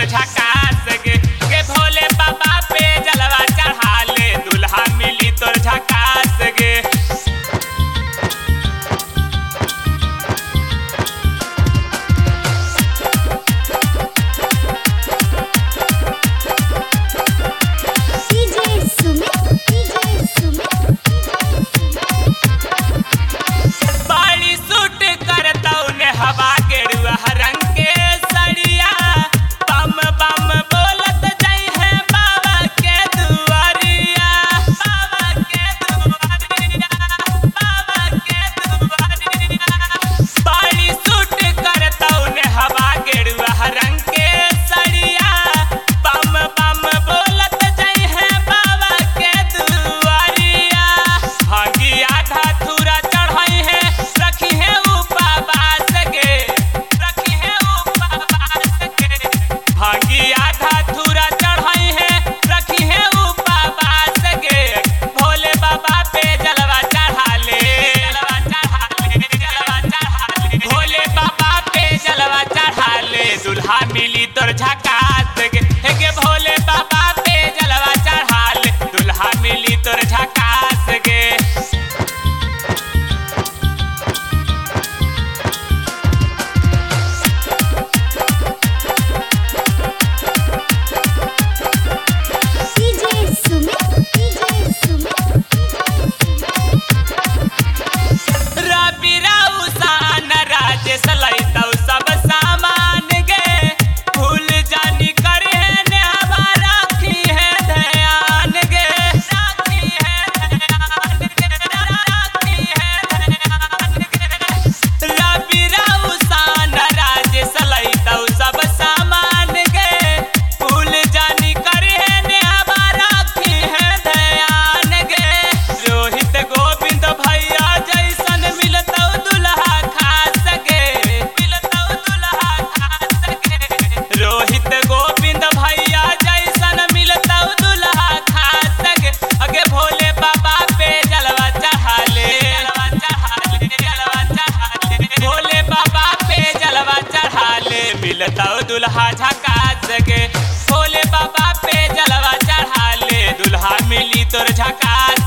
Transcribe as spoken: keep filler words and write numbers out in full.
तोर झकास गे गे भोले बाबा पे जलवा चढ़ा ले दुल्हा मिली तोर झकास गे। बाड़ी सूट करता उन्हें हवा गेरुआ रंग के सड़िया बम बम बोलत जाई है बाबा के दुआरिया बाबा के दुआरिया बाबा के दुआरिया। बाड़ी सूट करता उन्हें हवा गेरुआ रंग के सड़िया बम बम बोलत जाई है बाबा के दुआरिया। भागी आधा थूरा चढ़ाई है रखी है उपवास गे रखी है उपवास गे। भागी आधा थूरा चढ़ाई है रखी है उपवास गे भोले बाबा पे जलवा चढ़ा ले जलवा चढ़ा ले जलवा चढ़ा ले भोले बाबा पे जलवा चढ़ा ले दुल्हा मिली तोर झकास गे गे भोले बाबा पे जलवा चढ़ा ले दुल्हा मिली तोर झकास गे। रवि राउसान राजेश लैतौ सब सामान गे भूल जानी करे ने हमारा राखी है ध्यान गे राखी है ध्यान गे राखी है ध्यान गे। रवि राउसान राजेश लैतौ सब सामान गे भूल जानी करे ने हमारा राखी है ध्यान गे। रोहित गोविंद भैया जैसन मिलतौ दुल्हा खास गे मिलतौ दुल्हा खास गे। रोहित गोविंद भैया जैसन मिलतौ दुल्हा खास गे अगे भोले बाबा पे जलवा चढ़ा ले जलवा चढ़ा ले जलवा चढ़ा ले भोले बाबा पे जलवा चढ़ा ले मिलतौ दुल्हा झकास गे भोले बाबा पे जलवा चढ़ा ले दुल्हा मिली तोर झकास।